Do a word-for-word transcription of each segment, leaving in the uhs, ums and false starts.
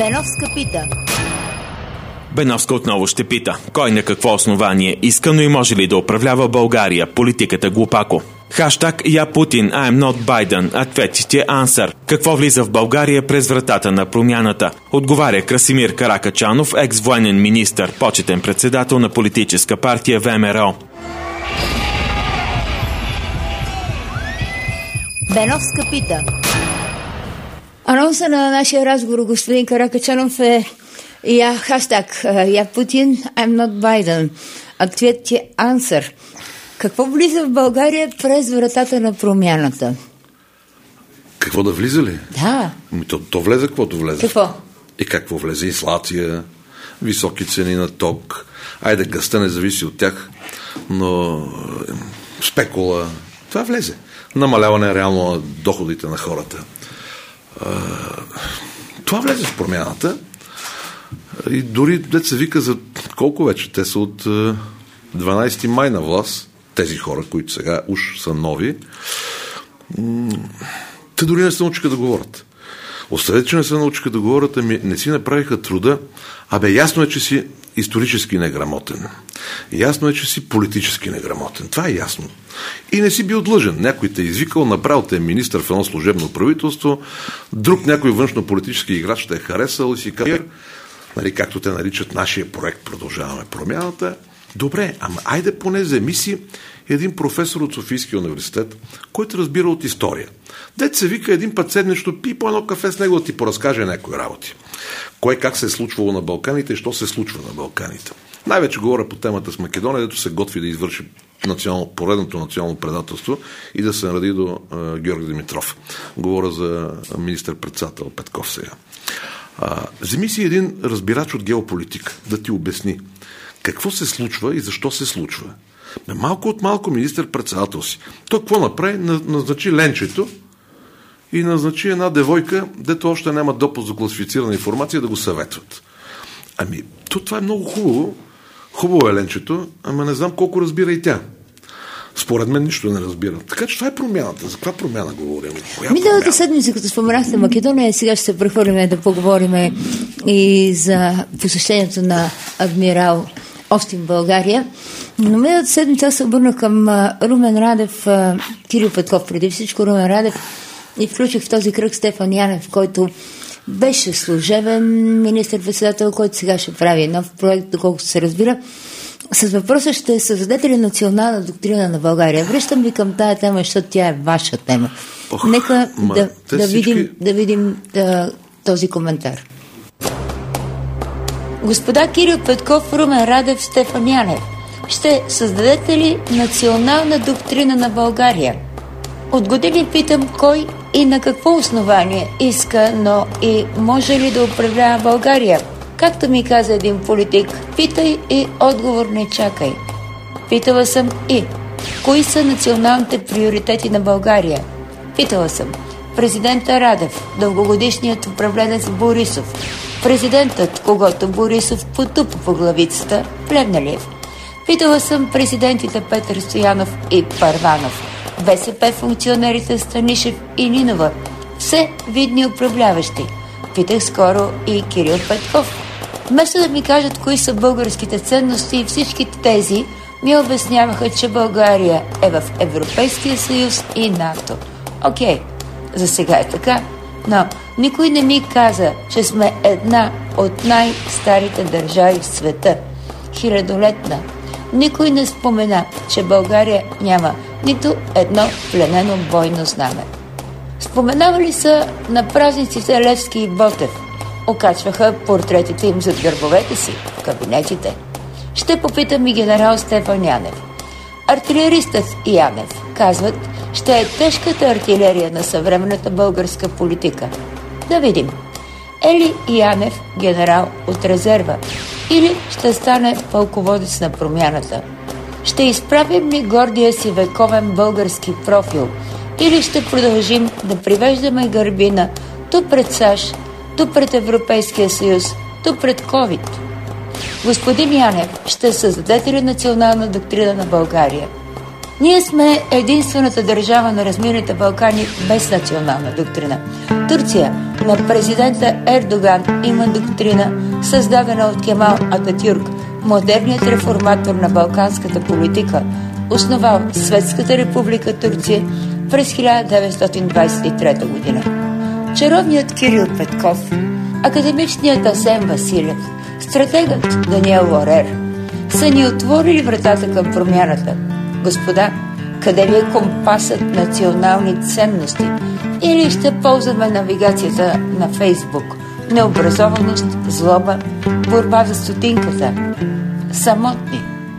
Беновска пита. Беновска отново ще пита. Кой на какво основание иска, но и може ли да управлява България? Политиката глупако. Хаштаг Я Путин, I'm not Biden. Ответите answer. Какво влиза в България през вратата на промяната? Отговаря Красимир Каракачанов, екс-военен министър, почетен председател на политическа партия ВМРО. Беновска пита. Анонса на нашия разговор, господин Каракачанов, е я хаштаг Я Путин, I'm not Biden. Ответите answer. Какво влиза в България през вратата на промяната? Какво да влиза ли? Да. То, то влезе, каквото влезе. Какво? И какво влезе? Инфлация, високи цени на ток. Айде, гъста не зависи от тях, но спекула. Това влезе. Намаляване реално на доходите на хората. Това влезе в промяната. И дори дет се вика за колко вече? Те са от дванайсети май на власт. Тези хора, които сега уж са нови. Те дори не се научиха да говорят. Оставете, че не се научиха да говорят, ами не си направиха труда. Абе, ясно е, че си исторически неграмотен. Ясно е, че си политически неграмотен. Това е ясно. И не си бил длъжен. Някой те е извикал, направил те е министър в едно служебно правителство, друг някой външно-политически играч те е харесал и си казва, нали, както те наричат нашия проект Продължаваме промяната. Добре, ама айде поне вземи си един професор от Софийския университет, който разбира от история. Дет се вика един път седмично, пи по едно кафе с него да ти поразкаже някои работи. Кой как се е случвало на Балканите и що се случва на Балканите. Най-вече говоря по темата с Македония, дето се готви да извърши национално, поредното национално предателство и да се наради до uh, Георги Димитров. Говоря за министър-председател Петков сега. Uh, вземи си един разбирач от геополитика да ти обясни какво се случва и защо се случва. Малко от малко министър-председател си. Той какво направи? Назначи ленчето и назначи една девойка, дето още няма допуск до класифицирана информация, да го съветват. Ами, то това е много хубаво. Хубаво е ленчето, ама не знам колко разбира и тя. Според мен нищо не разбира. Така че това е промяната. За каква промяна говорим? Миналата седмица, като споменахте Македония, сега ще се прехвърлим да поговорим и за посещението на адмирал Остин в България. Но миналата седмица се обърнах към Румен Радев, Кирил Петков преди всичко, Румен Радев, и включих в този кръг Стефан Янев, който беше служебен министър-председател, който сега ще прави нов проект, доколкото се разбира. С въпроса: ще създадете ли национална доктрина на България? Връщам ви към тая тема, защото тя е ваша тема. Ох, Нека ма, да, да, всички... видим, да видим да, този коментар. Господа Кирил Петков, Румен Радев, Стефан Янев, ще създадете ли национална доктрина на България? От години питам кой и на какво основание иска, но и може ли да управлява България? Както ми каза един политик, питай и отговор не чакай. Питала съм и кои са националните приоритети на България? Питала съм президента Радев, дългогодишният управленец Борисов, президентът, когото Борисов потупа по главицата, Плевнелиев. Питала съм президентите Петър Стоянов и Първанов, БСП функционерите Станишев и Нинова, все видни управляващи. Питах скоро и Кирил Петков. Вместо да ми кажат кои са българските ценности, и всичките тези ми обясняваха, че България е в Европейския съюз и НАТО. Окей, за сега е така, но никой не ми каза, че сме една от най-старите държави в света. Хилядолетна. Никой не спомена, че България няма нито едно пленено бойно знаме. Споменавали са на празниците Левски и Ботев. Окачваха портретите им зад гърбовете си в кабинетите. Ще попитам и генерал Стефан Янев. Артилеристът Янев, казват, ще е тежката артилерия на съвременната българска политика. Да видим. Ели Янев генерал от резерва или ще стане пълководец на промяната? Ще изправим ли гордия си вековен български профил или ще продължим да привеждаме гърбина то пред САЩ, то пред Европейския съюз, то пред ковид? Господин Янев, ще създадете ли национална доктрина на България? Ние сме единствената държава на размирните Балкани без национална доктрина. Турция на президента Ердоган има доктрина, създадена от Кемал Ататюрк, модерният реформатор на балканската политика, основал Светската република Турция през хиляда деветстотин двадесет и трета година. Чаровният Кирил Петков, академичният Асен Василев, стратегът Даниел Лорер са ни отворили вратата към промяната. Господа, къде ви е компасът национални ценности? Или ще ползваме навигацията на Фейсбук? Необразованост, злоба, борба за стотинката. Самотни.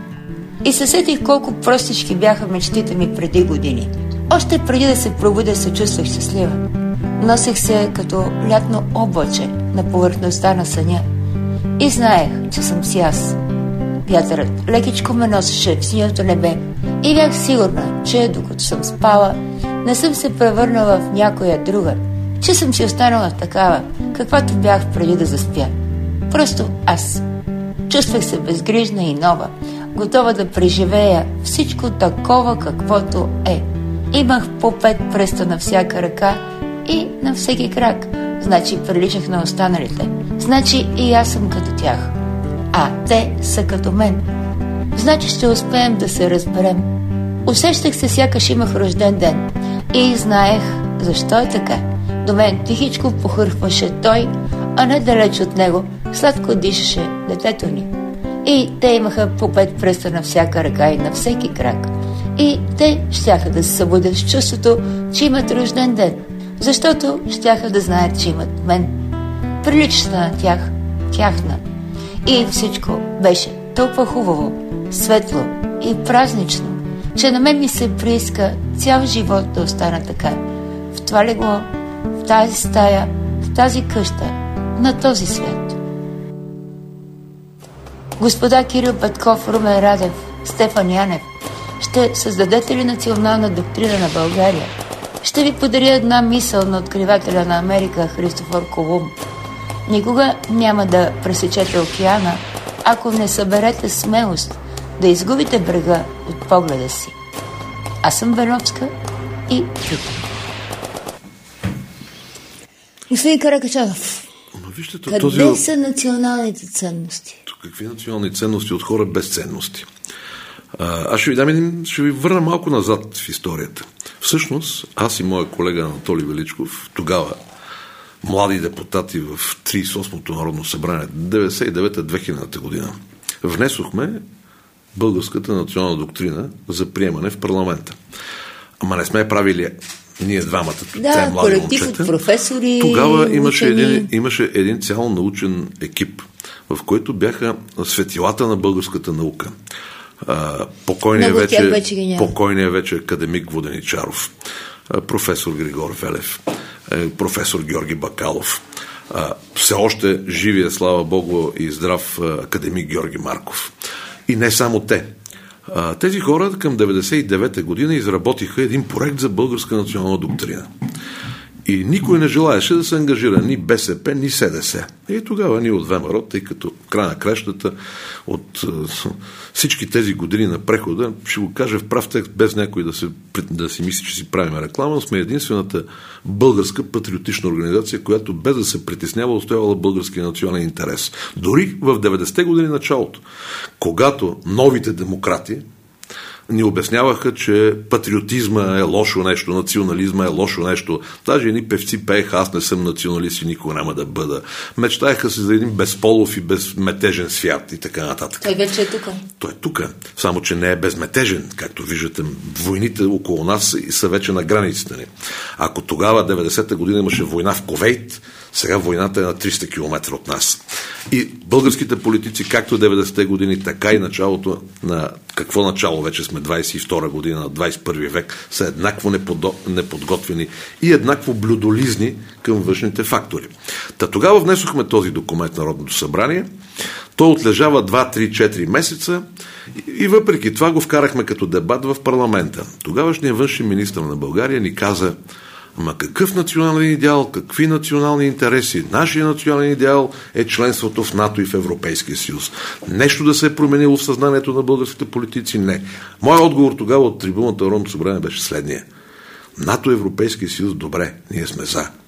И се сетих колко простички бяха мечтите ми преди години. Още преди да се пробудя се чувствах щастлива. Носех се като лятно облаче на повърхността на съня. И знаех, че съм си аз. Вятърът лекичко ме носеше в синьото небе и бях сигурна, че докато съм спала, не съм се превърнала в някоя друга, че съм си останала такава, каквато бях преди да заспя. Просто аз. Чувствах се безгрижна и нова, готова да преживея всичко такова, каквото е. Имах по пет пръста на всяка ръка и на всеки крак. Значи приличах на останалите. Значи и аз съм като тях. А те са като мен. Значи ще успеем да се разберем. Усещах се, сякаш имах рожден ден. И знаех защо е така. До мен тихичко похърхваше той, а не далеч от него сладко дишаше детето ни. И те имаха по пет пръста на всяка ръка и на всеки крак. И те щяха да се събудят с чувството, че имат рожден ден, защото щяха да знаят, че имат мен. Прилична на тях, тяхна. И всичко беше толкова хубаво, светло и празнично, че на мен ми се прииска цял живот да остана така. В това легло, в тази стая, в тази къща, на този свят. Господа Кирил Петков, Румен Радев, Стефан Янев, ще създадете ли национална доктрина на България? Ще ви подаря една мисъл на откривателя на Америка Христофор Колумб. Никога няма да пресечете океана, ако не съберете смелост да изгубите брега от погледа си. Аз съм Беновска и питам. Господин Каракачанов, вижте, къде този... са националните ценности? Какви национални ценности от хора без ценности? А, аз ще ви дам един, ще ви върна малко назад в историята. Всъщност, аз и моя колега Анатолий Величков, тогава млади депутати в тридесет и осмото Народно събрание, деветдесет и девета до две хилядната година, внесохме българската национална доктрина за приемане в парламента. Ама не сме правили ние двамата, да, те млади колектив момчета. От професори. Тогава имаше един, имаше един цял научен екип, в който бяха светилата на българската наука. Покойният вече, вече покойният вече академик Воденичаров, професор Григор Велев, професор Георги Бакалов, все още живия, слава Богу, и здрав академик Георги Марков. И не само те. Тези хора към деветдесет и девета година изработиха един проект за българска национална доктрина. И никой не желаеше да се ангажира ни БСП, ни СДС. И тогава ние от ВМРО, тъй като край на кращата от всички тези години на прехода, ще го кажа в прав текст, без някой да, се, да си мисли, че си правим реклама, сме единствената българска патриотична организация, която без да се притеснява, устоявала българския национален интерес. Дори в деветдесетте години началото, когато новите демократи ни обясняваха, че патриотизма е лошо нещо, национализма е лошо нещо. Даже едни певци пееха, аз не съм националист и никога няма да бъда. Мечтаеха се за един безполов и безметежен свят и така нататък. Той вече е тук. Той е тук, само че не е безметежен. Както виждате, войните около нас са вече на границите ни. Ако тогава, деветдесета година, имаше война в Кувейт, сега войната е на триста километра от нас. И българските политици, както деветдесетте години, така и началото на какво начало, вече сме двадесет и втора година на двадесет и първи век, са еднакво неподготвени и еднакво блюдолизни към външните фактори. Та тогава внесохме този документ в Народното събрание. Той отлежава два, три, четири месеца и въпреки това го вкарахме като дебат в парламента. Тогавашният външен министър на България ни каза: ама какъв национален идеал, какви национални интереси? Нашия национален идеал е членството в НАТО и в Европейския съюз. Нещо да се е променило в съзнанието на българските политици? Не. Моят отговор тогава от трибуната на Народното събрание беше следния: НАТО и Европейския съюз, добре, ние сме за.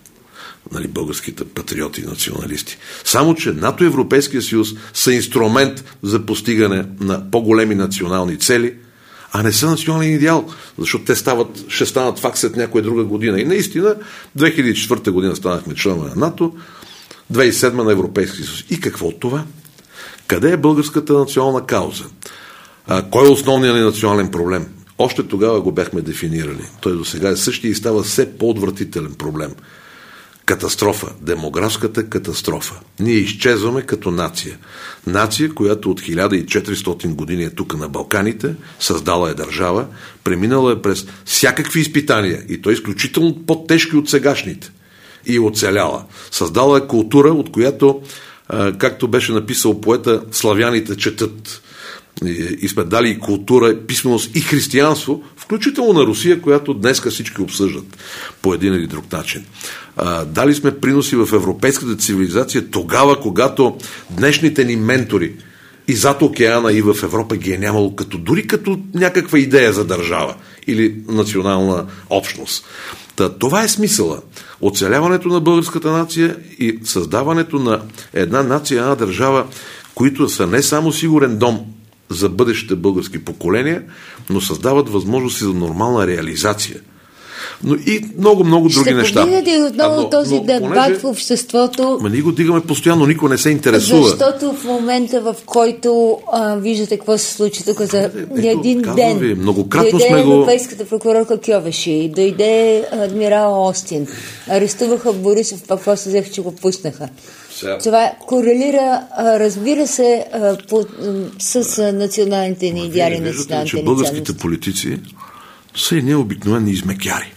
нали, българските патриоти и националисти. Само че НАТО и Европейския съюз са инструмент за постигане на по-големи национални цели, а не са национален идеал, защото те стават, ще станат факт след някоя друга година. И наистина, две хиляди и четвърта година станахме членове на НАТО, две хиляди и седма на Европейския съюз. И какво от това? Къде е българската национална кауза? А, кой е основният ни национален проблем? Още тогава го бяхме дефинирали. Той до сега е същия и става все по-отвратителен проблем. Катастрофа. Демографската катастрофа. Ние изчезваме като нация. Нация, която от хиляда и четиристотин години е тук на Балканите, създала е държава, преминала е през всякакви изпитания и то изключително по-тежки от сегашните. И оцеляла. Създала е култура, от която, както беше написал поета, славяните четат. И сме дали и култура, писменост и християнство, включително на Русия, която днеска всички обсъждат по един или друг начин. А, дали сме приноси в европейската цивилизация тогава, когато днешните ни ментори и зад океана и в Европа ги е нямало като, дори като някаква идея за държава или национална общност. Та, това е смисъла. Оцеляването на българската нация и създаването на една нация, една държава, които са не само сигурен дом за бъдещите български поколения, но създават възможности за нормална реализация. Но и много-много други неща. Ще повдигнете отново но, този но, дебат понеже, в обществото. Ма ние го дигаме постоянно, никой не се интересува. Защото в момента, в който а, виждате какво се случи тук за ето, един ден, ви, многократно дойде сме го... европейската прокурорка Кьовеши, дойде адмирал Остин, арестуваха Борисов, пак после взеха, че го пуснаха. Сега. Това корелира, разбира се, по, с националните ни идеали, националните ни българските политици са и необикновени измекяри.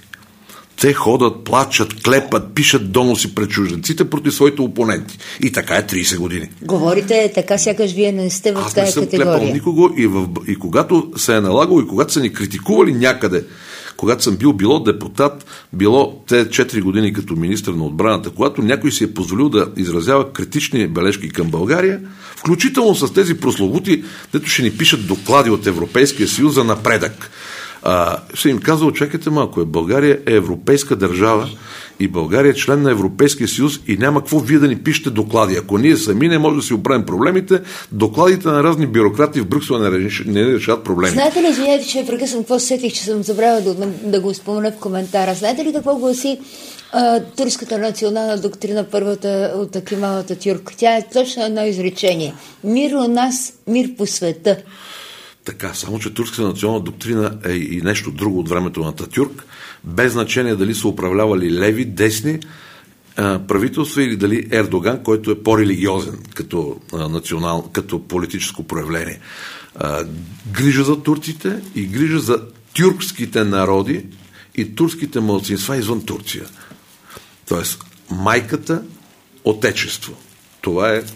Те ходят, плачат, клепат, пишат доноси пред чужденците против своите опоненти. И така е трийсет години. Говорите така, сякаш вие не сте в тази категория. Аз не съм клепал никого и, в, и когато се е налагало и когато са ни критикували някъде, когато съм бил било депутат, било те четири години като министър на отбраната, когато някой си е позволил да изразява критични бележки към България, включително с тези прословути, дето ще ни пишат доклади от Европейския съюз за напредък. А, ще им казал, чакайте малко, е, България е европейска държава и България е член на Европейския съюз и няма какво вие да ни пишете доклади. Ако ние сами не можем да си оправим проблемите, докладите на разни бюрократи в Брюксел не, реш... не решат проблеми. Знаете ли, извиняйте, че прекъсвам, какво сетих, че съм забравила да, да го спомена в коментара. Знаете ли какво гласи а, турската национална доктрина, първата от Кемал Ататюрк? Тя е точно едно изречение. Мир у нас, мир по света. Така, само че турската национална доктрина е и нещо друго от времето на Ататюрк, без значение дали са управлявали леви, десни а, правителства или дали Ердоган, който е по-религиозен като, а, национал, като политическо проявление. А, грижа за турците и грижа за тюркските народи и турските малцинства извън Турция. Тоест, майката отечество. Това е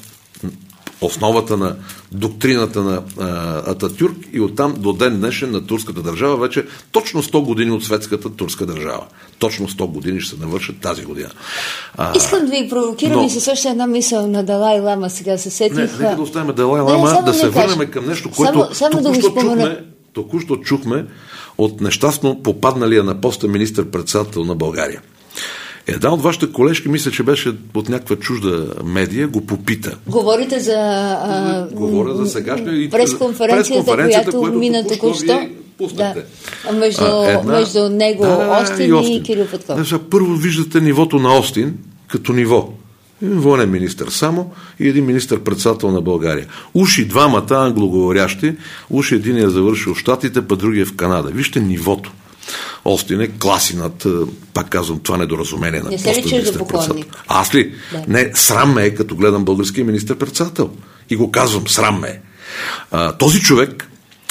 основата на доктрината на а, Ататюрк и оттам до ден днешен на турската държава, вече точно сто години от светската турска държава. Точно сто години ще се навършат тази година. А, Искам да ви провокирам но... и се също една мисъл на Далай Лама. Сега се сетих... Не, нека да оставим Далай Лама, не, да се върнем към нещо, което само, само току-що, да чухме, току-що чухме от нещастно попадналия на поста министър-председател на България. Една от вашите колежки, мисля, че беше от някаква чужда медия, го попита. Говорите за... А, Говоря за сегашния... Пресконференцията, която, която мина току-що. Да. Между, а, една... между него да, Остин и, Остин. и Кирил Петков. Да, първо виждате нивото на Остин като ниво. Военен министър само и един министър-председател на България. Уши двамата англоговорящи, уши един е завършил в Щатите, па другия в Канада. Вижте нивото. Остин е класи над, пак казвам, това недоразумение на поста министър-председател. Аз ли? Да. Не, срам ме е, като гледам българския министър-председател. И го казвам, срам ме е. А, този човек,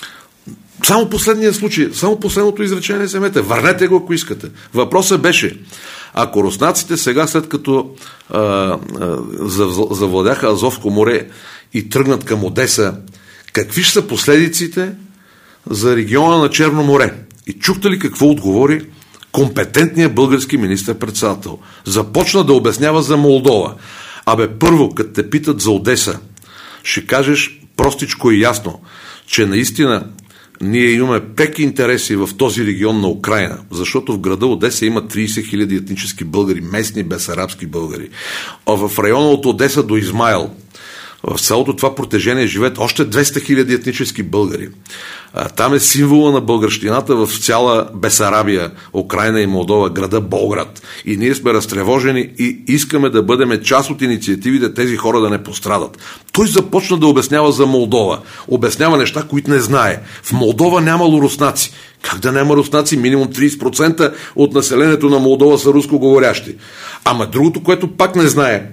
само последния случай, само последното изречение вземете, върнете го, ако искате. Въпросът беше, ако руснаците сега, след като а, а, завладяха Азовско море и тръгнат към Одеса, какви ще са последиците за региона на Черно море? И чухте ли какво отговори компетентният български министър-председател? Започна да обяснява за Молдова. Абе, първо, като те питат за Одеса, ще кажеш простичко и ясно, че наистина ние имаме преки интереси в този регион на Украйна, защото в града Одеса има трийсет хиляди етнически българи, местни бесарабски българи. А в района от Одеса до Измайл, в цялото това протежение живеят още двеста хиляди етнически българи. А, там е символа на българщината в цяла Бесарабия, Украйна и Молдова, града Болград. И ние сме разтревожени и искаме да бъдем част от инициативите тези хора да не пострадат. Той започна да обяснява за Молдова. Обяснява неща, които не знае. В Молдова нямало руснаци. Как да няма руснаци? Минимум трийсет процента от населението на Молдова са рускоговорящи. Ама другото, което пак не знае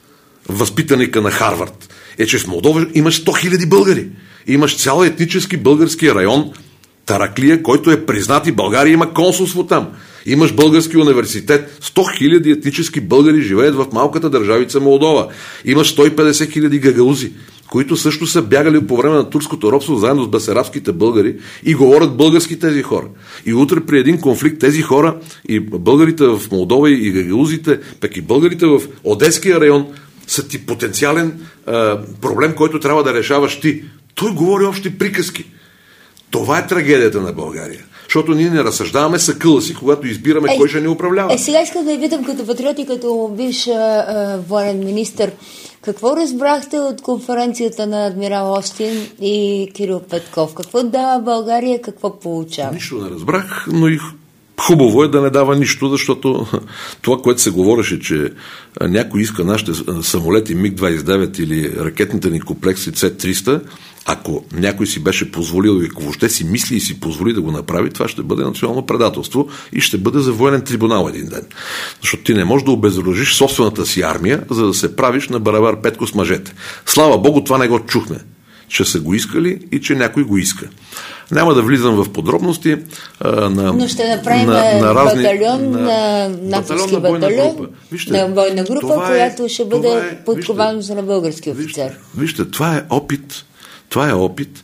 възпитаника на Харвард, е, че в Молдова имаш сто хиляди българи. Имаш цял етнически български район, Тараклия, който е признат и България има консулство там. Имаш български университет. сто хиляди етнически българи живеят в малката държавица Молдова. Имаш сто и петдесет хиляди гагаузи, които също са бягали по време на турското робство заедно с бесарабските българи и говорят български тези хора. И утре при един конфликт тези хора, и българите в Молдова и гагаузите, пък и българите в Одеския район, са ти потенциален а, проблем, който трябва да решаваш ти. Той говори общи приказки. Това е трагедията на България. Защото ние не разсъждаваме съкъла си, когато избираме е, кой ще ни управлява. Е, сега искам да ви питам като патриот и като бивш а, военен министър, какво разбрахте от конференцията на адмирал Остин и Кирил Петков? Какво дава България, какво получава? Нищо не разбрах, но и хубаво е да не дава нищо, защото това, което се говореше, че някой иска нашите самолети Миг двадесет и девет или ракетните ни комплекси С триста, ако някой си беше позволил и ако въобще си мисли и си позволи да го направи, това ще бъде национално предателство и ще бъде за военен трибунал един ден. Защото ти не можеш да обезоръжиш собствената си армия, за да се правиш на барабар Петко с мъжете. Слава Богу, това не го чухме, че са го искали и че някой го иска. Няма да влизам в подробности. А, на, Но ще направим на, на разни, батальон, на натовски батальон, батальон вижте, на бойна група, която е, ще бъде е, под командата на български офицер. Вижте, вижте, това е опит, това е опит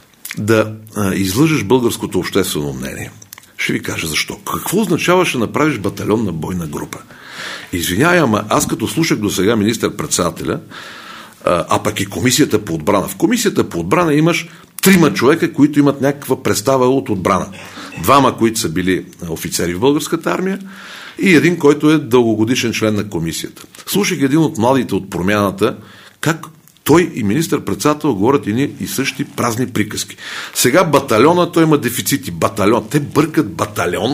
да а, излъжеш българското обществено мнение. Ще ви кажа защо. Какво означава ще направиш батальон на бойна група? Извинявай, ама аз като слушах до сега министър-председателя, а, а пък и комисията по отбрана. В комисията по отбрана имаш трима човека, които имат някаква представа от отбрана. Двама, които са били офицери в българската армия и един, който е дългогодишен член на комисията. Слушах един от младите от промяната, как той и министър-председател говорят едни и същи празни приказки. Сега батальона, той има дефицити. Батальон. Те бъркат батальон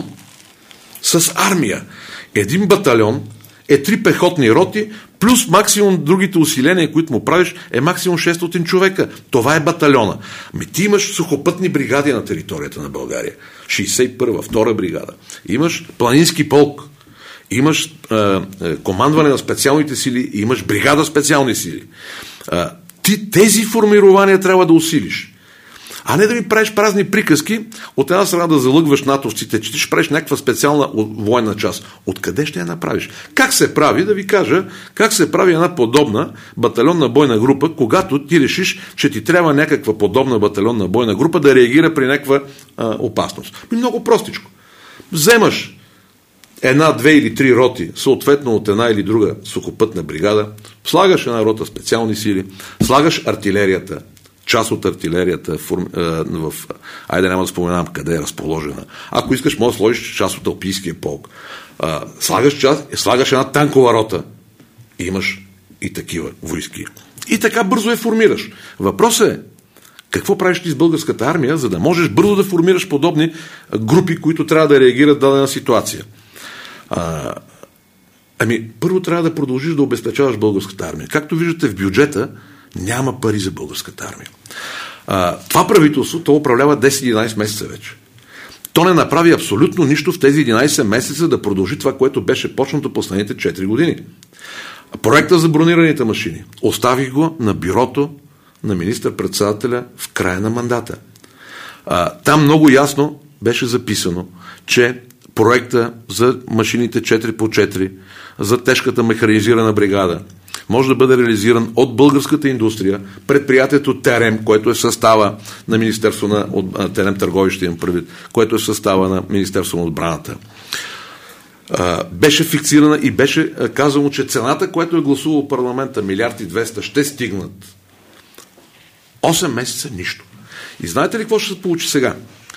с армия. Един батальон е три пехотни роти, плюс максимум другите усиления, които му правиш, е максимум шестстотин човека. Това е батальона. Ами ти имаш сухопътни бригади на територията на България. шейсет и първа, втора бригада. Имаш планински полк. Имаш е, е, командване на специалните сили, имаш бригада специални сили. Е, ти тези формирования трябва да усилиш. А не да ми правиш празни приказки, от една страна да залъгваш натовците, че ти ще правиш някаква специална военна част. Откъде ще я направиш? Как се прави, да ви кажа, как се прави една подобна батальонна бойна група, когато ти решиш, че ти трябва някаква подобна батальонна бойна група да реагира при някаква а, опасност. И много простичко. Вземаш една, две или три роти, съответно от една или друга сухопътна бригада, слагаш една рота специални сили, слагаш артилерията, част от артилерията в, в... Айде няма да споменавам къде е разположена. Ако искаш, може да сложиш част от Алпийския полк. А, слагаш, част, слагаш една танкова рота. Имаш и такива войски. И така бързо я формираш. Въпросът е, какво правиш ти с българската армия, за да можеш бързо да формираш подобни групи, които трябва да реагират в дадена ситуация? А, ами, първо трябва да продължиш да обезпечаваш българската армия. Както виждате в бюджета, няма пари за българската армия. А, това правителство, то управлява десет-единайсет месеца вече. То не направи абсолютно нищо в тези единайсет месеца да продължи това, което беше почнато последните четири години. Проекта за бронираните машини. Оставих го на бюрото на министър-председателя в края на мандата. А, там много ясно беше записано, че проекта за машините четири по четири, за тежката механизирана бригада, може да бъде реализиран от българската индустрия, предприятието Терем, което е в състава на Министерство на от, Терем Търговище, имам предвид, което е в състава на Министерство на отбраната. А, беше фиксирана и беше казано, че цената, която е гласувал парламента, милиард и двеста, ще стигнат. осем месеца нищо. И знаете ли какво ще се получи сега?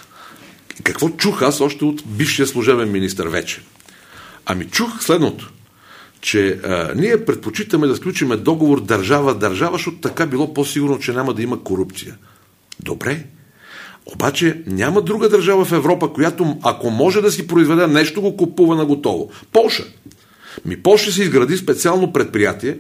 Какво чух аз още от бившия служебен министър вече? Ами чух следното, че а, ние предпочитаме да сключиме договор държава-държава, защото така било по-сигурно, че няма да има корупция. Добре, обаче няма друга държава в Европа, която ако може да си произведе нещо, го купува на готово. Полша. Ми Полша си изгради специално предприятие,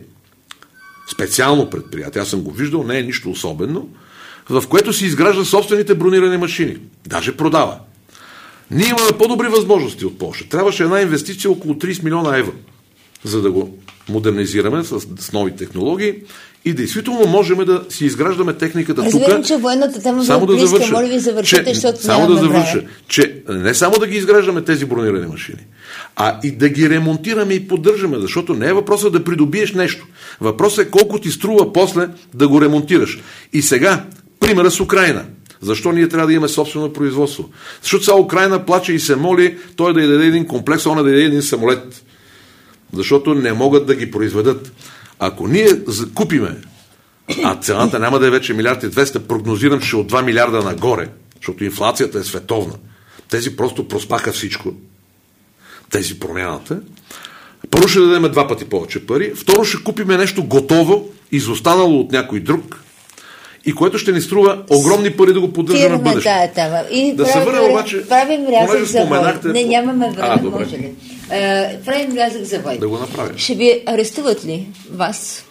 специално предприятие, аз съм го виждал, не е нищо особено, в което си изгражда собствените бронирани машини. Даже продава. Ние имаме по-добри възможности от Полша. Трябваше една инвестиция около трийсет милиона евро, за да го модернизираме с, с нови технологии и действително можем да си изграждаме техниката тук. Разбирам, че военната тема само да близка, завърша, моля ви завършите, че, защото само да завърша, време. че не само да ги изграждаме тези бронирани машини, а и да ги ремонтираме и поддържаме, защото не е въпросът да придобиеш нещо. Въпросът е колко ти струва после да го ремонтираш. И сега, примера с Украйна. Защо ние трябва да имаме собствено производство? Защото сега Украйна плаче и се моли той да й даде един комплекс, он да даде един самолет. Защото не могат да ги произведат. Ако ние купиме, а цената няма да е вече милиард и двеста, прогнозирам, че от два милиарда нагоре, защото инфлацията е световна. Тези просто проспаха всичко. Тези промяната. Първо ще дадем два пъти повече пари. Второ ще купиме нещо готово, изостанало от някой друг, и което ще ни струва огромни пари да го поддържаме в бъдеще. И да се върна обаче, правим рязък за споменахте... вой. Не, нямаме време, а, може ли? Uh, правим рязък за вой. Да го направим. Ще ви арестуват ли вас?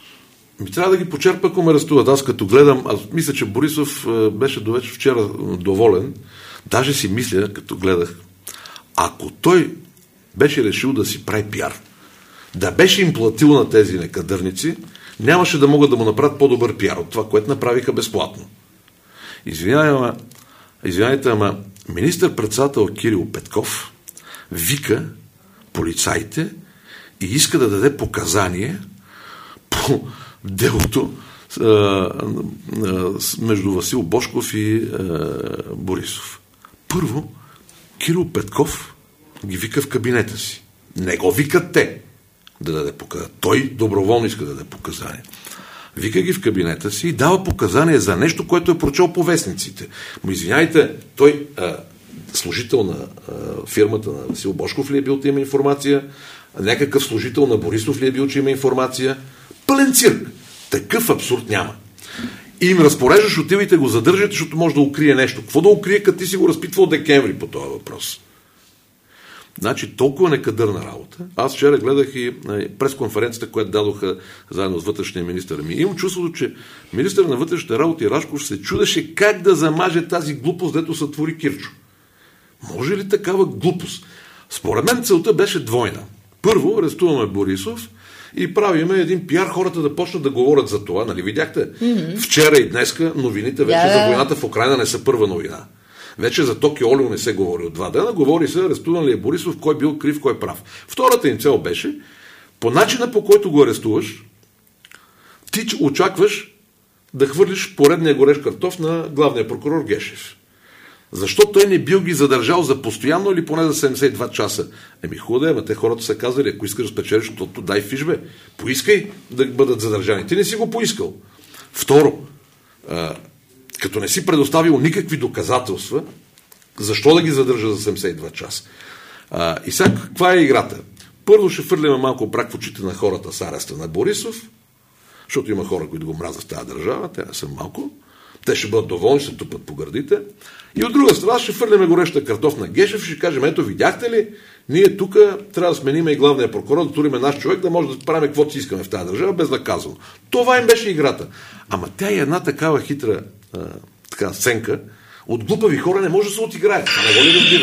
Ми трябва да ги почерпа, ако ме арестуват. Аз като гледам, аз мисля, че Борисов е, беше до вече вчера доволен. Даже си мисля, като гледах, ако той беше решил да си прави пиар, да беше им платил на тези некадърници, нямаше да могат да му направят по-добър пиар от това, което направиха безплатно. Извинявайте, ама, извинявайте, ама министър-председател Кирил Петков вика полицаите и иска да даде показание по делото а, а, между Васил Божков и а, Борисов. Първо, Кирил Петков ги вика в кабинета си. Не го викат те да даде показания. Той доброволно иска да даде показания. Вика ги в кабинета си и дава показания за нещо, което е прочел по вестниците. Му извиняйте, той а, служител на а, фирмата на Васил Божков ли е бил, че има информация? Някакъв служител на Борисов ли е бил, че има информация? Пълен цирк. Такъв абсурд няма. И им разпореждаш, отивайте го задържате, защото може да укрие нещо. Какво да укрие, като ти си го разпитвал декември по този въпрос? Значи, толкова некадърна работа. Аз вчера гледах и пресконференцията, която дадоха заедно с вътрешния министър. Ми имам чувството, че министър на вътрешните работи Рашков се чудеше как да замаже тази глупост, дето сътвори Кирчо. Може ли такава глупост? Според мен целта беше двойна. Първо, арестуваме Борисов и правиме един пиар, хората да почнат да говорят за това. Нали видяхте? Mm-hmm. Вчера и днеска новините вече yeah. за войната в Украйна не са първа новина. Вече за Токио Олио не се говори от два дена. Говори се, арестуван ли е Борисов, кой бил крив, кой прав. Втората им цел беше, по начина по който го арестуваш, ти очакваш да хвърлиш поредния горещ картоф на главния прокурор Гешев. Защо той не бил ги задържал за постоянно или поне за седемдесет и два часа? Еми хубаво да е, ама те хората са казали, ако искаш да спечелиш, защото дай фиш, бе. Поискай да бъдат задържани. Ти не си го поискал. Второ, а, като не си предоставил никакви доказателства, защо да ги задържа за седемдесет и два часа? А, и сега, каква е играта? Първо ще фърлиме малко брак в очите на хората с ареста на Борисов, защото има хора, които го мразят в тази държава, те не са малко. Те ще бъдат доволни, ще тупат по гърдите. И от друга страна ще фърляме гореща картоф на Гешев и ще кажем, ето видяхте ли, ние тук трябва да сменим и главния прокурор, да туриме наш човек, да може да правим каквото си искаме в тази държава, безнаказано. Това им беше играта. Ама тя е една такава хитра а, така, сценка, от глупави хора не може да се отиграе. Това не го ли разбира?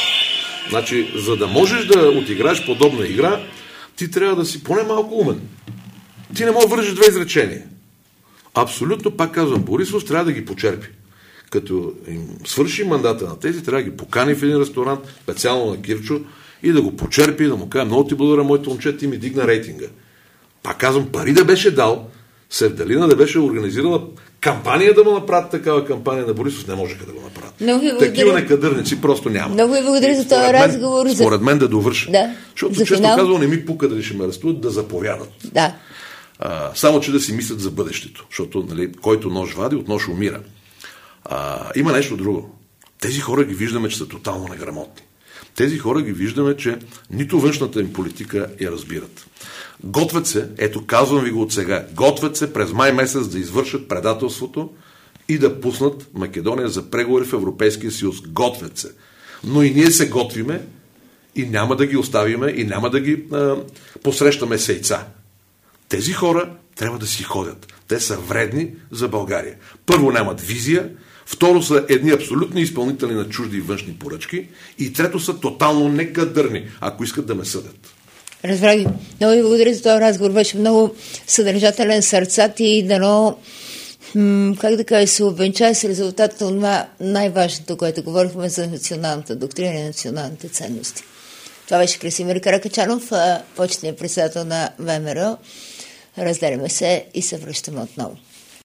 Значи, за да можеш да отиграеш подобна игра, ти трябва да си поне малко умен. Ти не можеш да вържиш две изречения. Абсолютно, пак казвам, Борисов трябва да ги почерпи. Като им свърши мандата на тези, трябва да ги покани в един ресторант, специално на Кирчо, и да го почерпи, да му каже, много ти благодаря, моето момче, ти ми дигна рейтинга. Пак казвам, пари да беше дал, Севдалина да беше организирала кампания да му направят такава кампания на Борисов, не можеха да го направят. Такива некадърници просто няма. Много ви благодаря за този разговор. Според мен да довърши. Да. Защото често финал... казвам, не ми пука дали ще ме арестуват, да заповядат. Да. А, само, че да си мислят за бъдещето, защото нали, който нож вади, от нож умира. А, има нещо друго. Тези хора ги виждаме, че са тотално неграмотни. Тези хора ги виждаме, че нито външната им политика я разбират. Готвят се, ето казвам ви го от сега, готвят се през май месец да извършат предателството и да пуснат Македония за преговори в Европейския съюз. Готвят се. Но и ние се готвиме и няма да ги оставиме и няма да ги а, посрещаме с яйца. Тези хора трябва да си ходят. Те са вредни за България. Първо, нямат визия, второ, са едни абсолютни изпълнители на чужди и външни поръчки и трето, са тотално некадърни, ако искат да ме съдят. Разбрах ги. Много ви благодаря за този разговор. Беше много съдържателен, сърцат и дано, м- как да кажа, се обвенчае с резултата от това най-важното, което говорихме за националната доктрина и националните ценности. Това беше Красимир Каракачанов, почетният председател на ВМРО. Разделяме се и се връщаме отново.